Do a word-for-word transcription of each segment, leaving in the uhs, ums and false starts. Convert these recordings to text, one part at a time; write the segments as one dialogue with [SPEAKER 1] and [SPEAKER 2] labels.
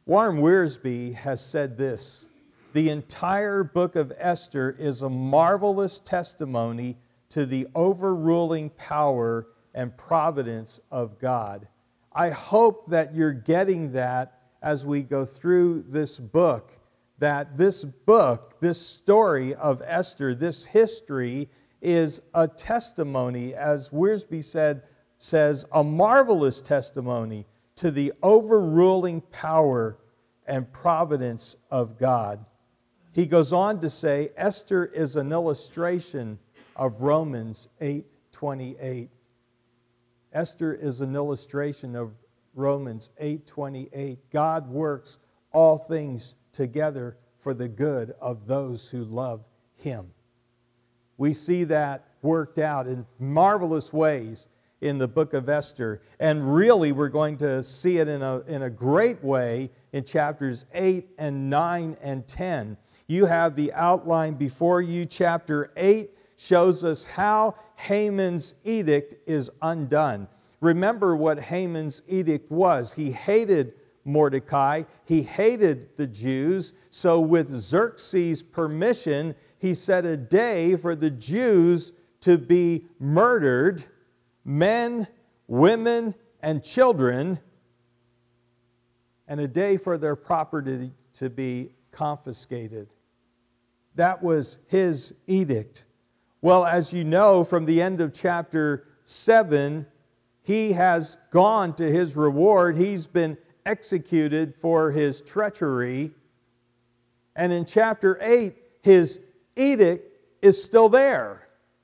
[SPEAKER 1] Warren Wiersbe has said this: the entire book of Esther is a marvelous testimony to the overruling power and providence of God. I hope that you're getting that as we go through this book, that this book, this story of Esther, this history is a testimony, as Wiersbe said, says, a marvelous testimony to the overruling power and providence of God. He goes on to say, Esther is an illustration of Romans eight twenty-eight. Esther is an illustration of Romans eight twenty-eight. God works all things together for the good of those who love Him. We see that worked out in marvelous ways in the book of Esther. And really, we're going to see it in a, in a great way in chapters eight and nine and ten. You have the outline before you. Chapter eight shows us how Haman's edict is undone. Remember what Haman's edict was. He hated Mordecai. He hated the Jews. So with Xerxes' permission, he set a day for the Jews to be murdered, men, women, and children, and a day for their property to be confiscated. That was his edict. Well, as you know from the end of chapter seven, he has gone to his reward. He's been executed for his treachery. And in chapter eight, his edict is still there.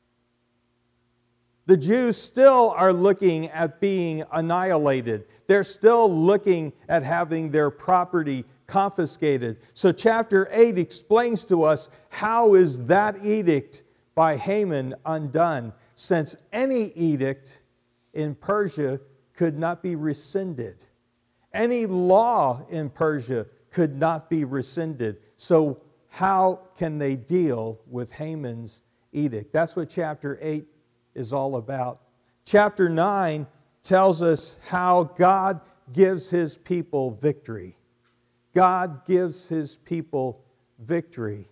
[SPEAKER 1] The Jews still are looking at being annihilated. They're still looking at having their property confiscated. So chapter eight explains to us how is that edict by Haman undone, since any edict in Persia could not be rescinded. Any law in Persia could not be rescinded. So how can they deal with Haman's edict? That's what chapter eight is all about. Chapter nine tells us how God gives His people victory. God gives His people victory.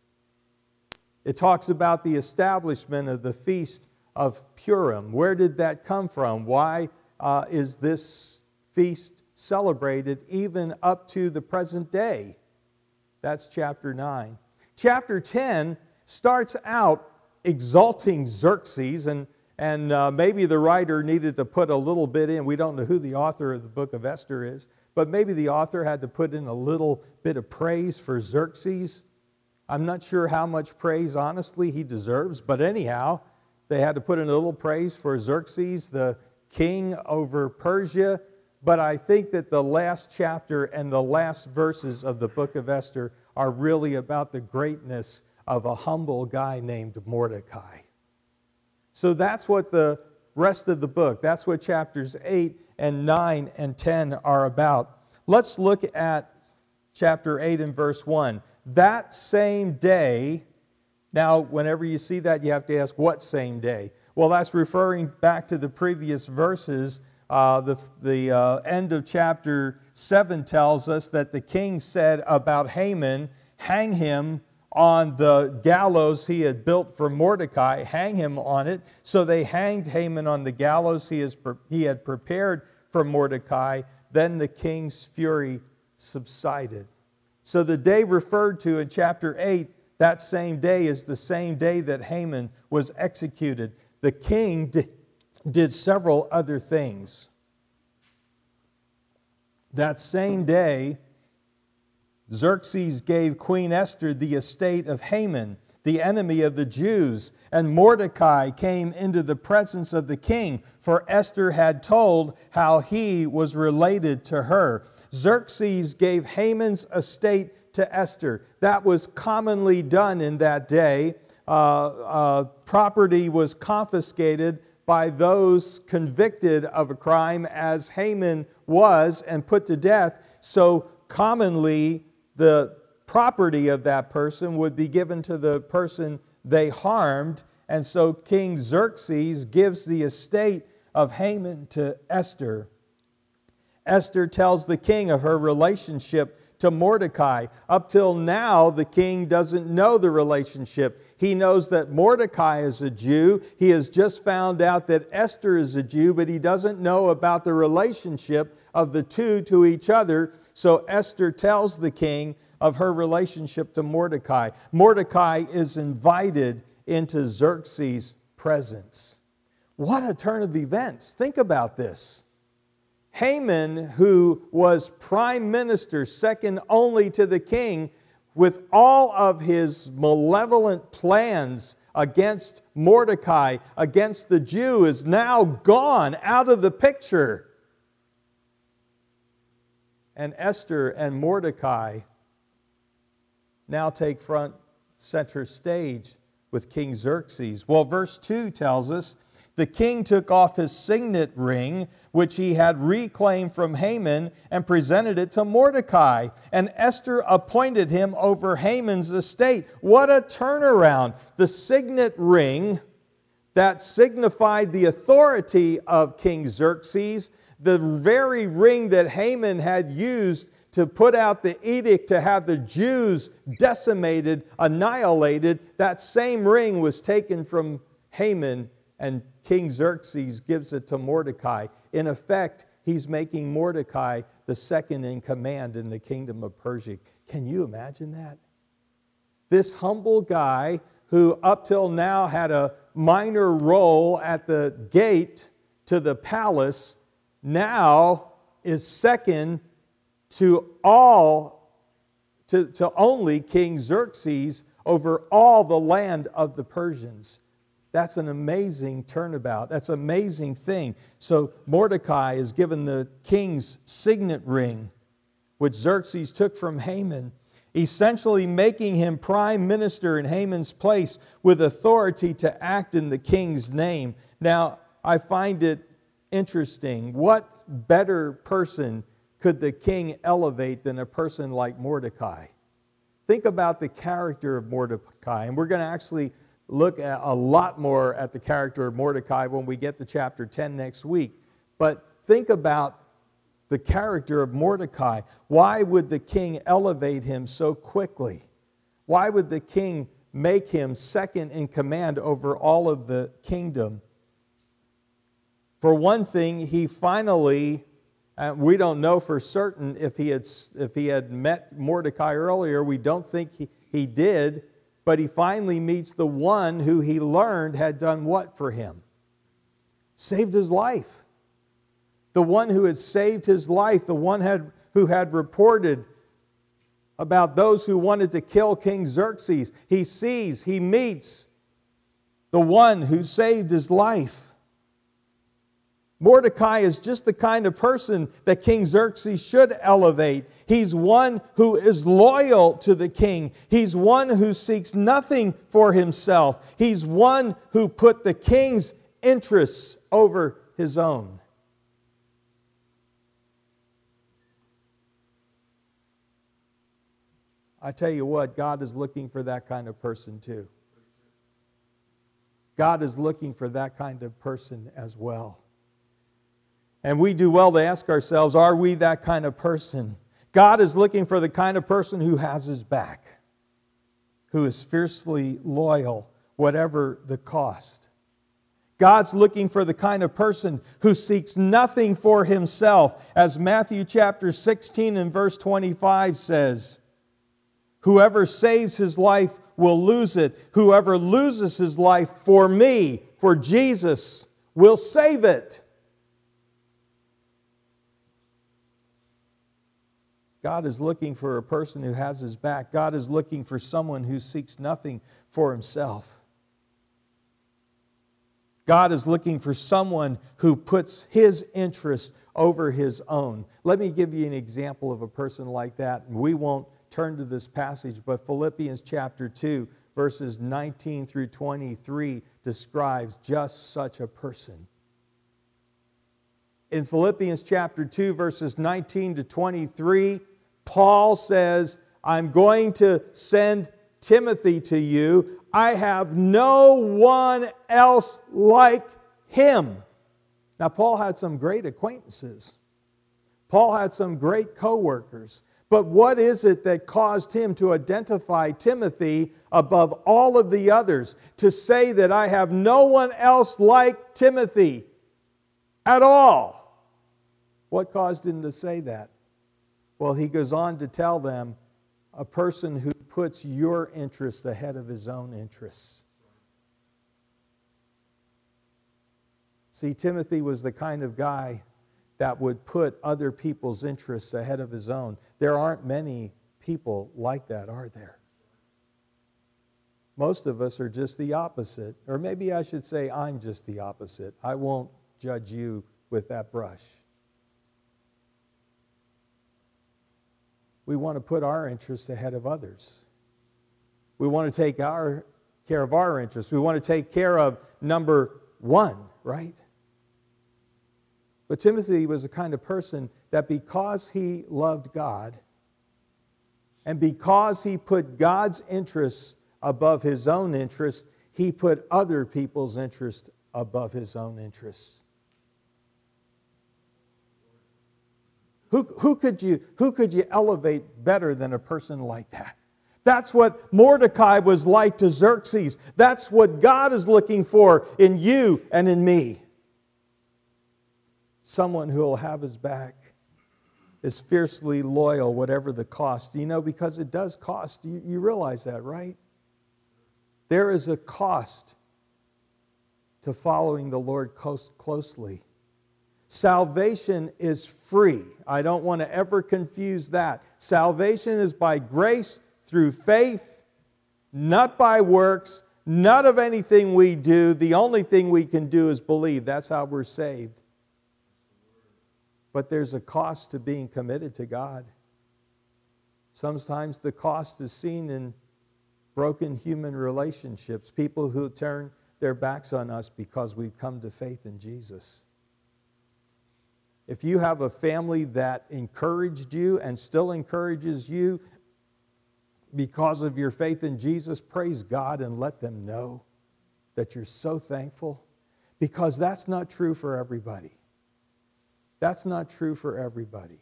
[SPEAKER 1] It talks about the establishment of the Feast of Purim. Where did that come from? Why uh, is this feast celebrated even up to the present day? That's chapter nine. Chapter ten starts out exalting Xerxes, and, and uh, maybe the writer needed to put a little bit in. We don't know who the author of the book of Esther is, but maybe the author had to put in a little bit of praise for Xerxes. I'm not sure how much praise, honestly, he deserves, but anyhow, they had to put in a little praise for Xerxes, the king over Persia. But I think that the last chapter and the last verses of the book of Esther are really about the greatness of a humble guy named Mordecai. So that's what the rest of the book, that's what chapters eight and nine and ten are about. Let's look at chapter eight and verse one. That same day, now whenever you see that, you have to ask, what same day? Well, that's referring back to the previous verses. Uh, the the uh, end of chapter seven tells us that the king said about Haman, hang him on the gallows he had built for Mordecai, hang him on it. So they hanged Haman on the gallows he, is, he had prepared for Mordecai. Then the king's fury subsided. So the day referred to in chapter eight, that same day is the same day that Haman was executed. The king did, did several other things. That same day, Xerxes gave Queen Esther the estate of Haman, the enemy of the Jews, and Mordecai came into the presence of the king, for Esther had told how he was related to her. Xerxes gave Haman's estate to Esther. That was commonly done in that day. Uh, uh, property was confiscated by those convicted of a crime, as Haman was, and put to death. So commonly, the property of that person would be given to the person they harmed. And so King Xerxes gives the estate of Haman to Esther. Esther tells the king of her relationship to Mordecai. Up till now, the king doesn't know the relationship. He knows that Mordecai is a Jew. He has just found out that Esther is a Jew, but he doesn't know about the relationship of the two to each other. So Esther tells the king of her relationship to Mordecai. Mordecai is invited into Xerxes' presence. What a turn of events. Think about this. Haman, who was prime minister, second only to the king, with all of his malevolent plans against Mordecai, against the Jew, is now gone out of the picture. And Esther and Mordecai now take front center stage with King Xerxes. Well, verse two tells us, the king took off his signet ring, which he had reclaimed from Haman, and presented it to Mordecai. And Esther appointed him over Haman's estate. What a turnaround! The signet ring that signified the authority of King Xerxes, the very ring that Haman had used to put out the edict to have the Jews decimated, annihilated, that same ring was taken from Haman, and King Xerxes gives it to Mordecai. In effect, he's making Mordecai the second in command in the kingdom of Persia. Can you imagine that? This humble guy who up till now had a minor role at the gate to the palace now is second to all, to, to only King Xerxes over all the land of the Persians. That's an amazing turnabout. That's an amazing thing. So Mordecai is given the king's signet ring, which Xerxes took from Haman, essentially making him prime minister in Haman's place with authority to act in the king's name. Now, I find it interesting. What better person could the king elevate than a person like Mordecai? Think about the character of Mordecai, and we're going to actually look at a lot more at the character of Mordecai when we get to chapter ten next week. But think about the character of Mordecai. Why would the king elevate him so quickly? Why would the king make him second in command over all of the kingdom? For one thing, he finally, uh, we don't know for certain if he had if he had met Mordecai earlier. We don't think he, he did. But he finally meets the one who he learned had done what for him? Saved his life. The one who had saved his life, the one had, who had reported about those who wanted to kill King Xerxes. He sees, he meets the one who saved his life. Mordecai is just the kind of person that King Xerxes should elevate. He's one who is loyal to the king. He's one who seeks nothing for himself. He's one who put the king's interests over his own. I tell you what, God is looking for that kind of person too. God is looking for that kind of person as well. And we do well to ask ourselves, are we that kind of person? God is looking for the kind of person who has his back, who is fiercely loyal, whatever the cost. God's looking for the kind of person who seeks nothing for himself. As Matthew chapter sixteen and verse twenty-five says, whoever saves his life will lose it. Whoever loses his life for me, for Jesus, will save it. God is looking for a person who has his back. God is looking for someone who seeks nothing for himself. God is looking for someone who puts his interest over his own. Let me give you an example of a person like that. We won't turn to this passage, but Philippians chapter two, verses nineteen through twenty-three describes just such a person. In Philippians chapter two, verses nineteen to twenty-three, Paul says, I'm going to send Timothy to you. I have no one else like him. Now, Paul had some great acquaintances. Paul had some great co-workers. But what is it that caused him to identify Timothy above all of the others? To say that I have no one else like Timothy at all. What caused him to say that? Well, he goes on to tell them, a person who puts your interests ahead of his own interests. See, Timothy was the kind of guy that would put other people's interests ahead of his own. There aren't many people like that, are there? Most of us are just the opposite. Or maybe I should say I'm just the opposite. I won't judge you with that brush. We want to put our interests ahead of others. We want to take our care of our interests. We want to take care of number one, right? But Timothy was the kind of person that because he loved God and because he put God's interests above his own interests, he put other people's interests above his own interests. Who, who, could you, who could you elevate better than a person like that? That's what Mordecai was like to Xerxes. That's what God is looking for in you and in me. Someone who will have his back, is fiercely loyal, whatever the cost. You know, because it does cost. You, you realize that, right? There is a cost to following the Lord close, closely. Salvation is free. I don't want to ever confuse that. Salvation is by grace through faith, not by works, not of anything we do. The only thing we can do is believe. That's how we're saved. But there's a cost to being committed to God. Sometimes the cost is seen in broken human relationships, people who turn their backs on us because we've come to faith in Jesus. If you have a family that encouraged you and still encourages you because of your faith in Jesus, praise God and let them know that you're so thankful, because that's not true for everybody. That's not true for everybody.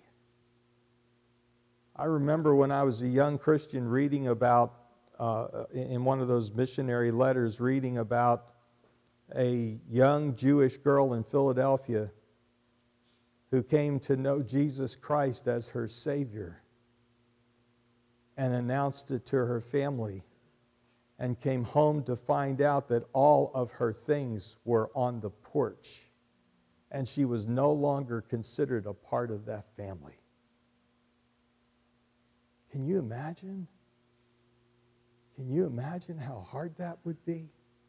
[SPEAKER 1] I remember when I was a young Christian reading about, uh, in one of those missionary letters, reading about a young Jewish girl in Philadelphia who came to know Jesus Christ as her Savior and announced it to her family and came home to find out that all of her things were on the porch and she was no longer considered a part of that family. Can you imagine? Can you imagine how hard that would be?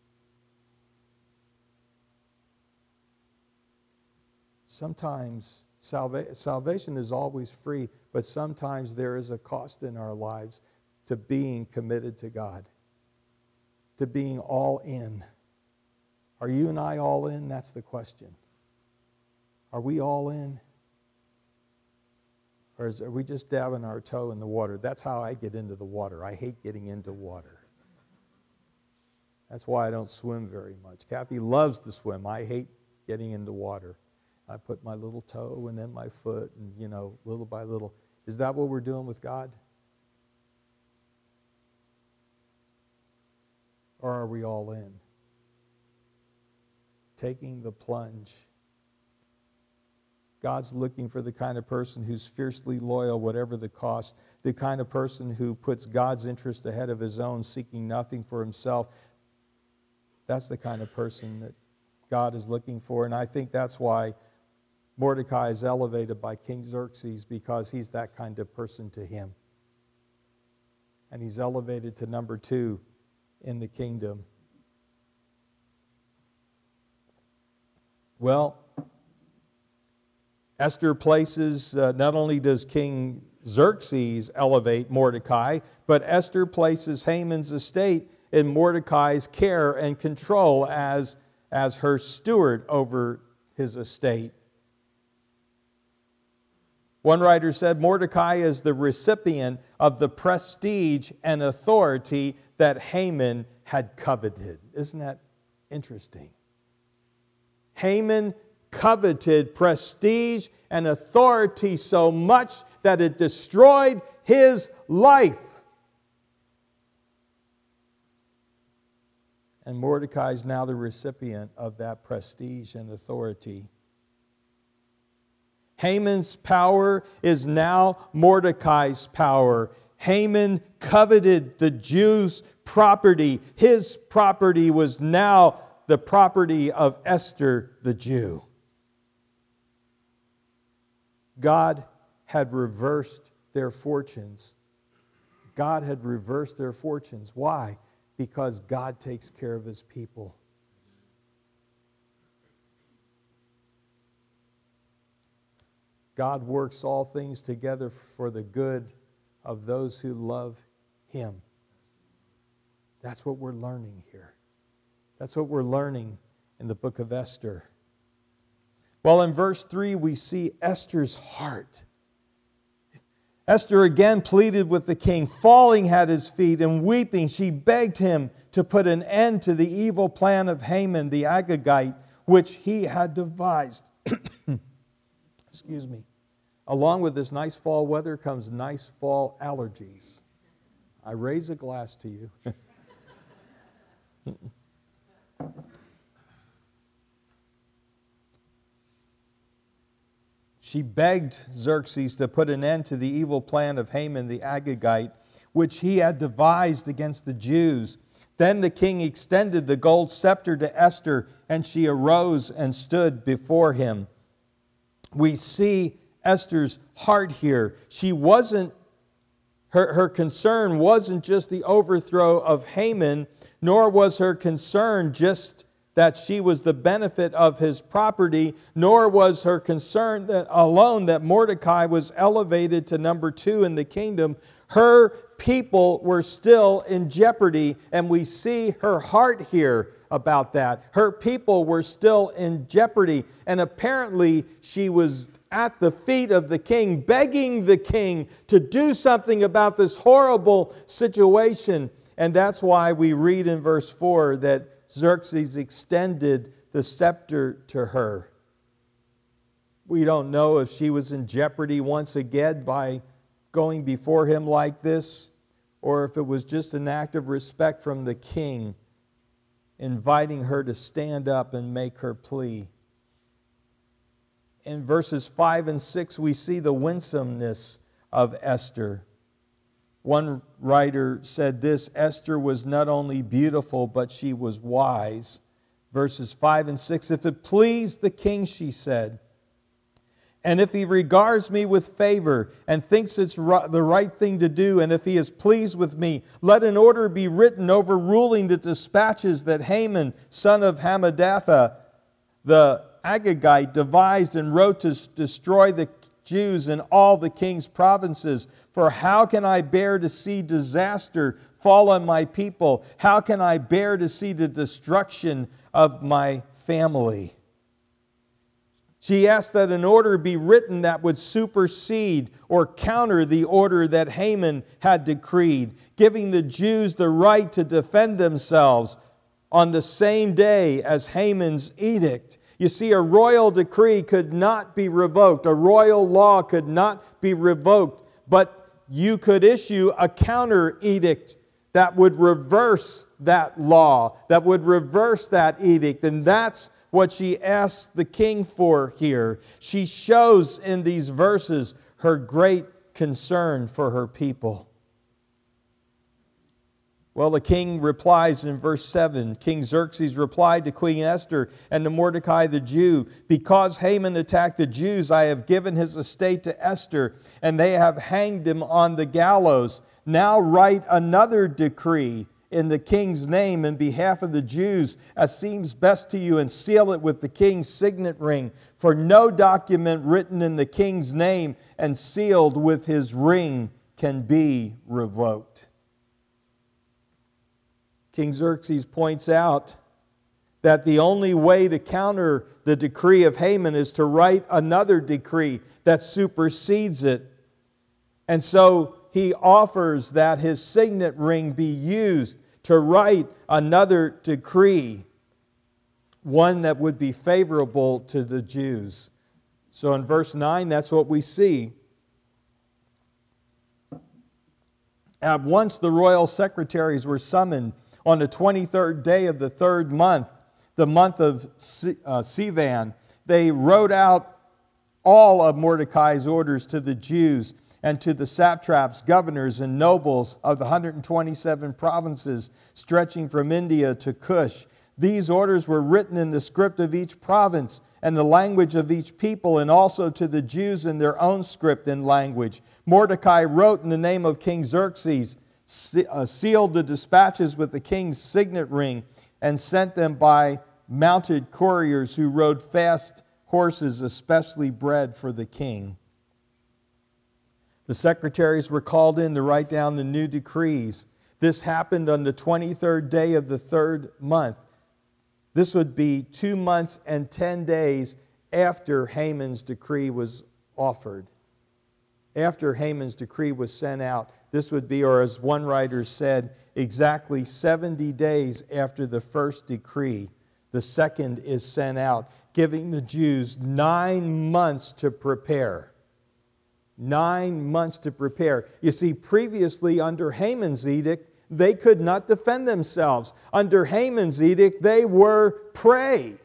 [SPEAKER 1] Sometimes salva- salvation is always free, but sometimes there is a cost in our lives to being committed to God, to being all in. Are you and I all in? That's the question. Are we all in? Or is, are we just dabbing our toe in the water? That's how I get into the water. I hate getting into water. That's why I don't swim very much. Kathy loves to swim. I hate getting into water. I put my little toe and then my foot, and, you know, little by little. Is that what we're doing with God? Or are we all in? Taking the plunge. God's looking for the kind of person who's fiercely loyal, whatever the cost. The kind of person who puts God's interest ahead of his own, seeking nothing for himself. That's the kind of person that God is looking for. And I think that's why Mordecai is elevated by King Xerxes, because he's that kind of person to him. And he's elevated to number two in the kingdom. Well, Esther places, uh, not only does King Xerxes elevate Mordecai, but Esther places Haman's estate in Mordecai's care and control as, as her steward over his estate. One writer said, Mordecai is the recipient of the prestige and authority that Haman had coveted. Isn't that interesting? Haman coveted prestige and authority so much that it destroyed his life. And Mordecai is now the recipient of that prestige and authority. Haman's power is now Mordecai's power. Haman coveted the Jews' property. His property was now the property of Esther the Jew. God had reversed their fortunes. God had reversed their fortunes. Why? Because God takes care of His people. God works all things together for the good of those who love Him. That's what we're learning here. That's what we're learning in the book of Esther. Well, in verse three, we see Esther's heart. Esther again pleaded with the king, falling at his feet and weeping. She begged him to put an end to the evil plan of Haman the Agagite, which he had devised. Excuse me. Along with this nice fall weather comes nice fall allergies. I raise a glass to you. She begged Xerxes to put an end to the evil plan of Haman the Agagite, which he had devised against the Jews. Then the king extended the gold scepter to Esther, and she arose and stood before him. We see Esther's heart here. She wasn't, her, her concern wasn't just the overthrow of Haman, nor was her concern just that she was the benefit of his property, nor was her concern that alone that Mordecai was elevated to number two in the kingdom. Her people were still in jeopardy, and we see her heart here about that. Her people were still in jeopardy, and apparently she was at the feet of the king, begging the king to do something about this horrible situation. And that's why we read in verse four that Xerxes extended the scepter to her. We don't know if she was in jeopardy once again by going before him like this, or if it was just an act of respect from the king, inviting her to stand up and make her plea. In verses five and six, we see the winsomeness of Esther. One writer said this, Esther was not only beautiful, but she was wise. Verses five and six, if it please the king, she said, and if he regards me with favor and thinks it's the right thing to do, and if he is pleased with me, let an order be written overruling the dispatches that Haman, son of Hammedatha, the Agagite, devised and wrote to destroy the Jews in all the king's provinces. For how can I bear to see disaster fall on my people? How can I bear to see the destruction of my family? She asked that an order be written that would supersede or counter the order that Haman had decreed, giving the Jews the right to defend themselves on the same day as Haman's edict. You see, a royal decree could not be revoked. A royal law could not be revoked. But you could issue a counter edict that would reverse that law, that would reverse that edict. And that's what she asked the king for here. She shows in these verses her great concern for her people. Well, the king replies in verse seven. King Xerxes replied to Queen Esther and to Mordecai the Jew, because Haman attacked the Jews, I have given his estate to Esther, and they have hanged him on the gallows. Now write another decree in the king's name in behalf of the Jews, as seems best to you, and seal it with the king's signet ring. For no document written in the king's name and sealed with his ring can be revoked. King Xerxes points out that the only way to counter the decree of Haman is to write another decree that supersedes it. And so he offers that his signet ring be used to write another decree. one that would be favorable to the Jews. So in verse nine, that's what we see. At once the royal secretaries were summoned on the twenty-third day of the third month, the month of Sivan. They wrote out all of Mordecai's orders to the Jews and to the satraps, governors, and nobles of the one hundred twenty-seven provinces stretching from India to Cush. These orders were written in the script of each province and the language of each people, and also to the Jews in their own script and language. Mordecai wrote in the name of King Xerxes, sealed the dispatches with the king's signet ring, and sent them by mounted couriers who rode fast horses especially bred for the king. The secretaries were called in to write down the new decrees. This happened on the twenty-third day of the third month. This would be two months and ten days after Haman's decree was offered. After Haman's decree was sent out, this would be, or as one writer said, exactly seventy days after the first decree, the second is sent out, giving the Jews nine months to prepare. Nine months to prepare. You see, previously under Haman's edict, they could not defend themselves. Under Haman's edict, they were prey.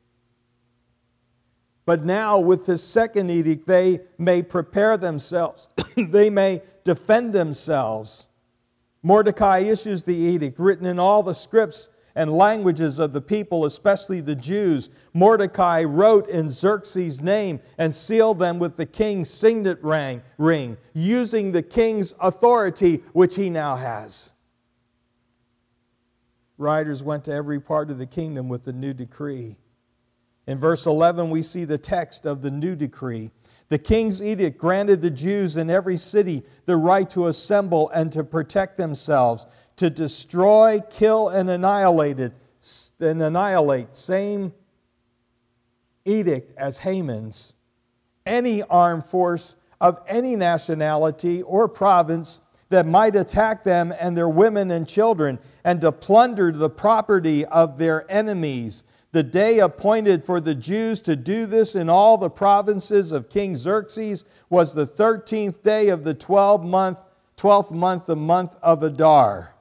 [SPEAKER 1] But now with this second edict, they may prepare themselves. They may defend themselves. Mordecai issues the edict, written in all the scripts and languages of the people, especially the Jews. Mordecai wrote in Xerxes' name and sealed them with the king's signet ring, using the king's authority, which he now has. Riders went to every part of the kingdom with the new decree. In verse eleven, we see the text of the new decree. The king's edict granted the Jews in every city the right to assemble and to protect themselves, to destroy, kill, and annihilate it, and annihilate, same edict as Haman's, any armed force of any nationality or province that might attack them and their women and children, and to plunder the property of their enemies. The day appointed for the Jews to do this in all the provinces of King Xerxes was the thirteenth day of the twelfth month, twelfth month, the month of Adar.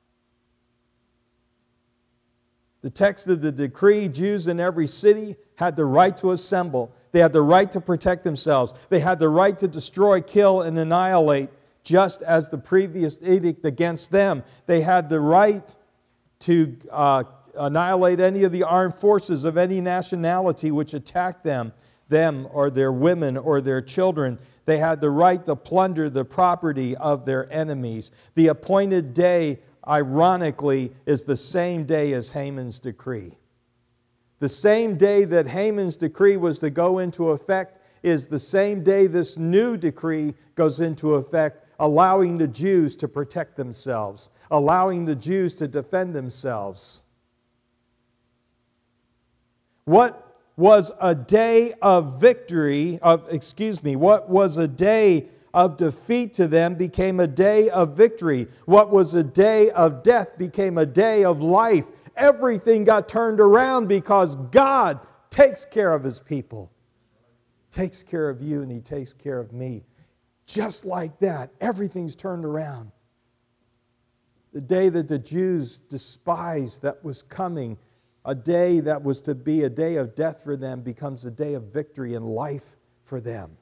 [SPEAKER 1] The text of the decree, Jews in every city had the right to assemble. They had the right to protect themselves. They had the right to destroy, kill, and annihilate, just as the previous edict against them. They had the right to uh, annihilate any of the armed forces of any nationality which attacked them, them or their women or their children. They had the right to plunder the property of their enemies. The appointed day, ironically, is the same day as Haman's decree. The same day that Haman's decree was to go into effect is the same day this new decree goes into effect, allowing the Jews to protect themselves, allowing the Jews to defend themselves. What was a day of victory, of excuse me, what was a day of defeat to them became a day of victory. What was a day of death became a day of life. Everything got turned around because God takes care of His people. Takes care of you and He takes care of me. Just like that, everything's turned around. The day that the Jews despised that was coming, a day that was to be a day of death for them, becomes a day of victory and life for them.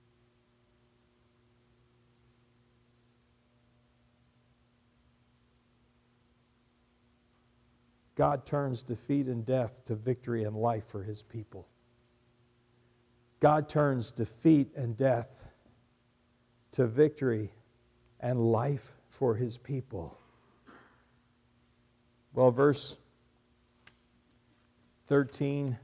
[SPEAKER 1] God turns defeat and death to victory and life for His people. God turns defeat and death to victory and life for His people. Well, verse thirteen,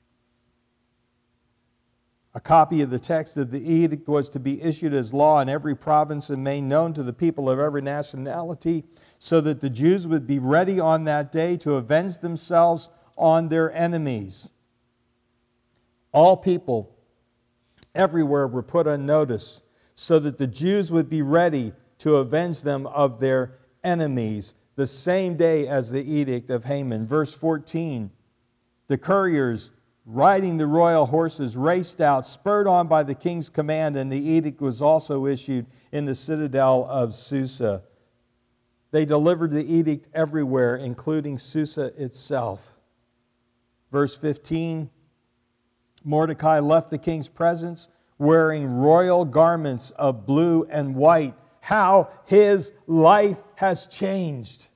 [SPEAKER 1] a copy of the text of the edict was to be issued as law in every province and made known to the people of every nationality, so that the Jews would be ready on that day to avenge themselves on their enemies. All people everywhere were put on notice, so that the Jews would be ready to avenge them of their enemies the same day as the edict of Haman. Verse fourteen, The couriers, riding the royal horses, raced out, spurred on by the king's command, and the edict was also issued in the citadel of Susa. They delivered the edict everywhere, including Susa itself. Verse fifteen, Mordecai left the king's presence wearing royal garments of blue and white. How his life has changed.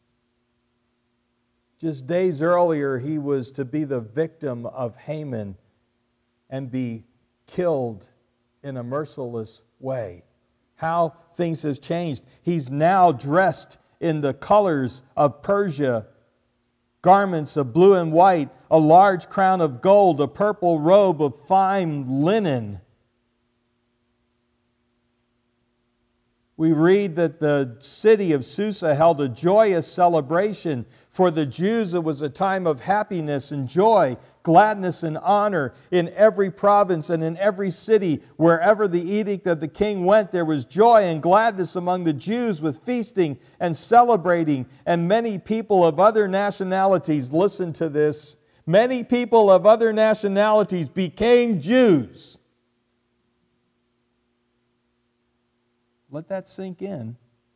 [SPEAKER 1] Just days earlier, he was to be the victim of Haman and be killed in a merciless way. How things have changed. He's now dressed in the colors of Persia, garments of blue and white, a large crown of gold, a purple robe of fine linen. We read that the city of Susa held a joyous celebration. For the Jews, it was a time of happiness and joy, gladness and honor. In every province and in every city, wherever the edict of the king went, there was joy and gladness among the Jews with feasting and celebrating. And many people of other nationalities, listen to this, many people of other nationalities became Jews. Let that sink in.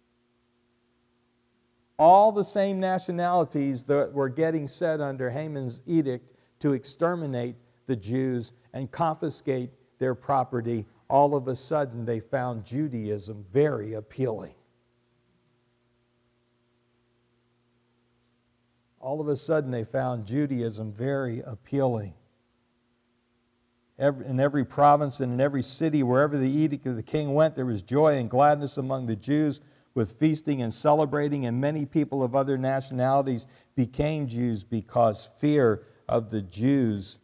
[SPEAKER 1] All the same nationalities that were getting set under Haman's edict to exterminate the Jews and confiscate their property, all of a sudden they found Judaism very appealing. All of a sudden they found Judaism very appealing. In every province and in every city, wherever the edict of the king went, there was joy and gladness among the Jews with feasting and celebrating, and many people of other nationalities became Jews because fear of the Jews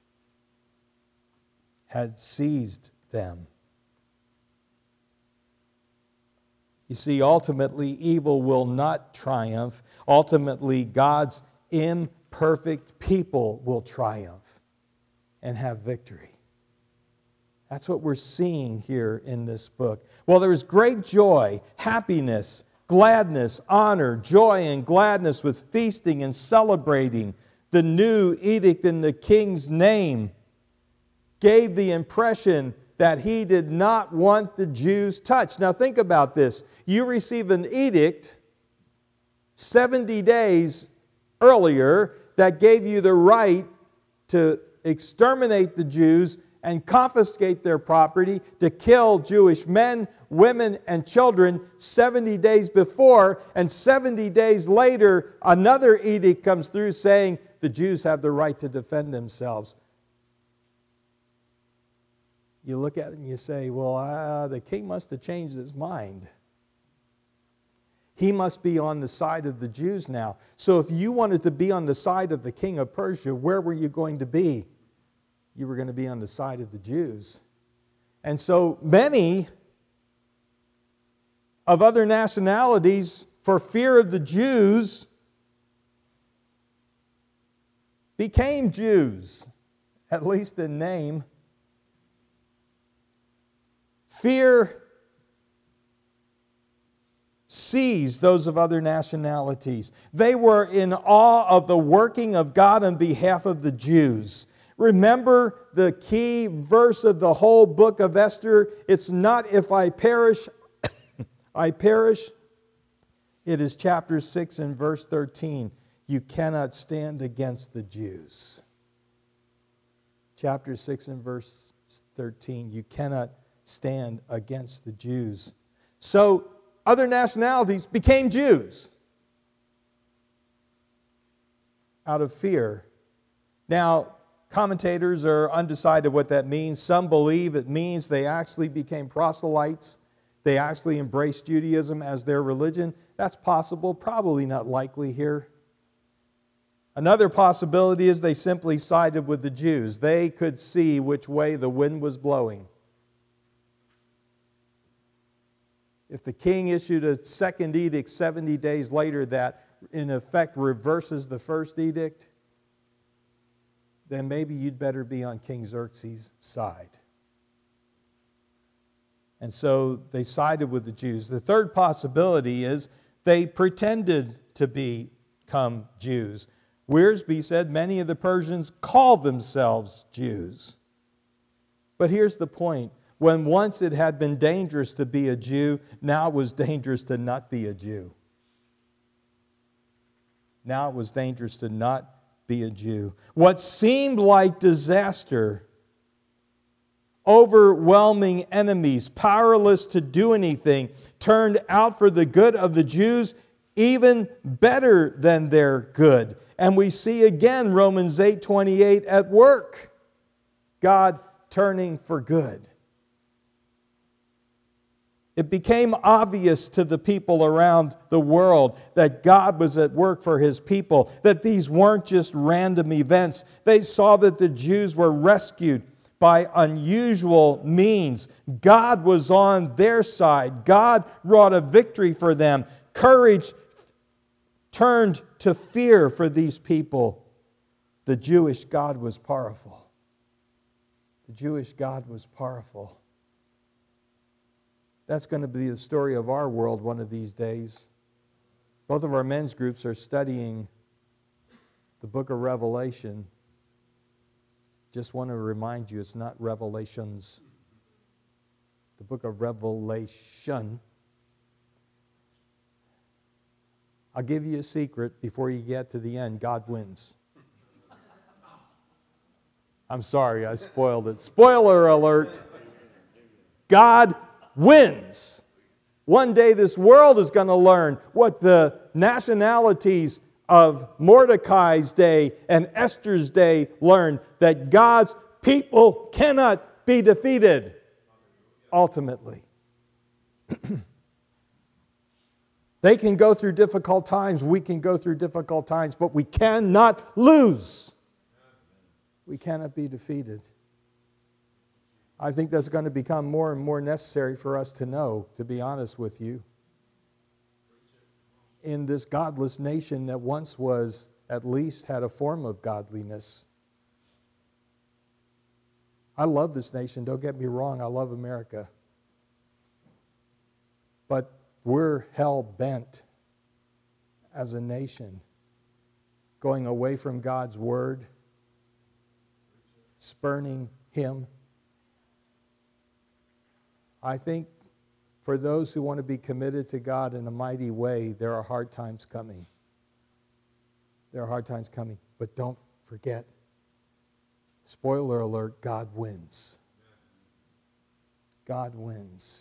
[SPEAKER 1] had seized them. You see, ultimately, evil will not triumph. Ultimately, God's imperfect people will triumph and have victory. That's what we're seeing here in this book. Well, there is great joy, happiness, gladness, honor, joy, and gladness with feasting and celebrating. The new edict in the king's name gave the impression that he did not want the Jews touched. Now think about this. You receive an edict seventy days earlier that gave you the right to exterminate the Jews and confiscate their property, to kill Jewish men, women, and children seventy days before, and seventy days later, another edict comes through saying the Jews have the right to defend themselves. You look at it and you say, well, uh, the king must have changed his mind. He must be on the side of the Jews now. So if you wanted to be on the side of the king of Persia, where were you going to be? You were going to be on the side of the Jews. And so many of other nationalities, for fear of the Jews, became Jews, at least in name. Fear seized those of other nationalities. They were in awe of the working of God on behalf of the Jews. Remember the key verse of the whole book of Esther? It's not if I perish, I perish. It is chapter six and verse thirteen. You cannot stand against the Jews. Chapter six and verse thirteen. You cannot stand against the Jews. So other nationalities became Jews out of fear. Now, commentators are undecided what that means. Some believe it means they actually became proselytes. They actually embraced Judaism as their religion. That's possible, probably not likely here. Another possibility is they simply sided with the Jews. They could see which way the wind was blowing. If the king issued a second edict seventy days later that in effect reverses the first edict, then maybe you'd better be on King Xerxes' side. And so they sided with the Jews. The third possibility is they pretended to become Jews. Wiersbe said many of the Persians called themselves Jews. But here's the point. When once it had been dangerous to be a Jew, now it was dangerous to not be a Jew. Now it was dangerous to not be a Jew. What seemed like disaster, overwhelming enemies, powerless to do anything, turned out for the good of the Jews even better than their good. And we see again Romans eight twenty-eight at work. God turning for good. It became obvious to the people around the world that God was at work for His people, that these weren't just random events. They saw that the Jews were rescued by unusual means. God was on their side. God wrought a victory for them. Courage turned to fear for these people. The Jewish God was powerful. The Jewish God was powerful. That's going to be the story of our world one of these days. Both of our men's groups are studying the book of Revelation. Just want to remind you, it's not Revelations. The book of Revelation. I'll give you a secret before you get to the end. God wins. I'm sorry, I spoiled it. Spoiler alert. God wins. One day this world is going to learn what the nationalities of Mordecai's day and Esther's day learned, that God's people cannot be defeated ultimately. They can go through difficult times, we can go through difficult times, but we cannot lose. We cannot be defeated. I think that's going to become more and more necessary for us to know, to be honest with you. In this godless nation that once was, at least had a form of godliness. I love this nation, don't get me wrong, I love America. But we're hell-bent as a nation, going away from God's Word, spurning Him. I think for those who want to be committed to God in a mighty way, there are hard times coming. There are hard times coming. But don't forget, spoiler alert, God wins. God wins.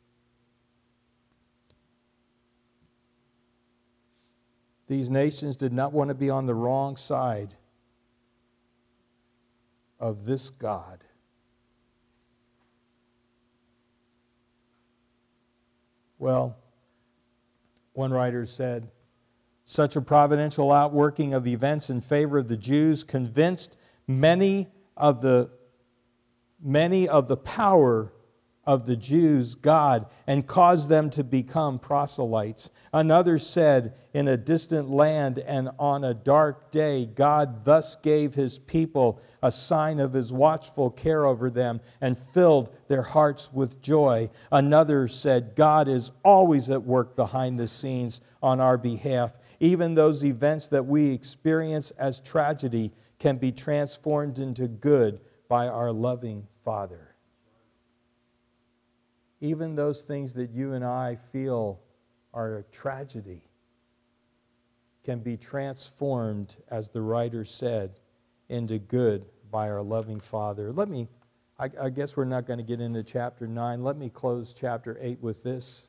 [SPEAKER 1] These nations did not want to be on the wrong side of this God. Well, one writer said, such a providential outworking of events in favor of the Jews convinced many of the many of the power of the Jews' God and caused them to become proselytes. Another said, in a distant land and on a dark day, God thus gave His people a sign of His watchful care over them and filled their hearts with joy. Another said, God is always at work behind the scenes on our behalf. Even those events that we experience as tragedy can be transformed into good by our loving Father. Even those things that you and I feel are a tragedy can be transformed, as the writer said, into good by our loving Father. Let me, I, I guess we're not going to get into chapter nine. Let me close chapter eight with this.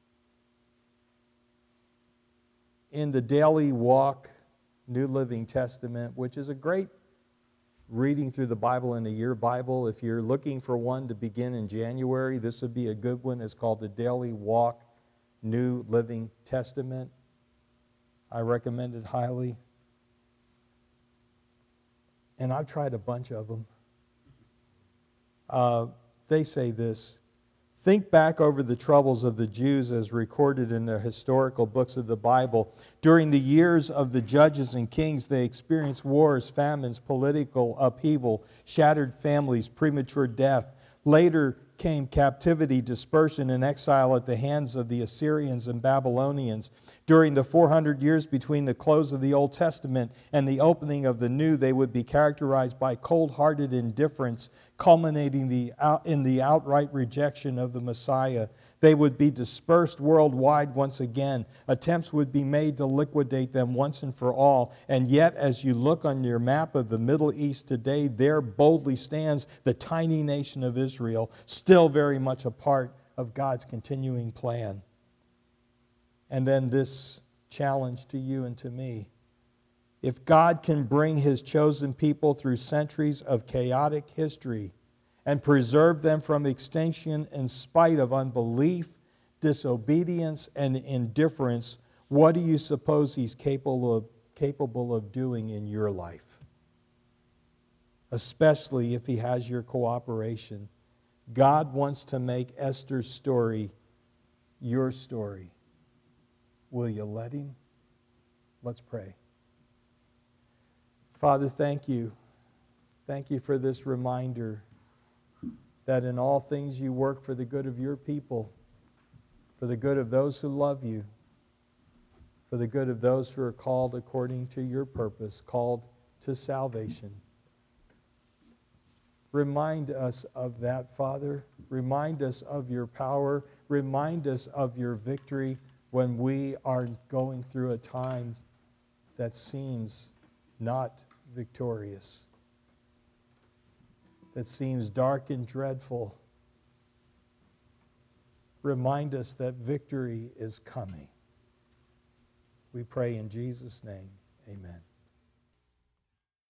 [SPEAKER 1] In the Daily Walk, New Living Testament, which is a great reading through the Bible in a year Bible. If you're looking for one to begin in January, this would be a good one. It's called the Daily Walk, New Living Testament. I recommend it highly. And I've tried a bunch of them. Uh, they say this: think back over the troubles of the Jews as recorded in the historical books of the Bible. During the years of the judges and kings, they experienced wars, famines, political upheaval, shattered families, premature death, Later came captivity, dispersion, and exile at the hands of the Assyrians and Babylonians. During the four hundred years between the close of the Old Testament and the opening of the New, they would be characterized by cold-hearted indifference, culminating the out, in the outright rejection of the Messiah. They would be dispersed worldwide once again. Attempts would be made to liquidate them once and for all. And yet, as you look on your map of the Middle East today, there boldly stands the tiny nation of Israel, still very much a part of God's continuing plan. And then this challenge to you and to me. If God can bring His chosen people through centuries of chaotic history and preserve them from extinction in spite of unbelief, disobedience, and indifference, what do you suppose He's capable of, capable of doing in your life? Especially if He has your cooperation. God wants to make Esther's story your story. Will you let Him? Let's pray. Father, thank you. Thank you for this reminder that in all things you work for the good of your people, for the good of those who love you, for the good of those who are called according to your purpose, called to salvation. Remind us of that, Father. Remind us of your power. Remind us of your victory when we are going through a time that seems not victorious, that seems dark and dreadful. Remind us that victory is coming. We pray in Jesus' name, amen.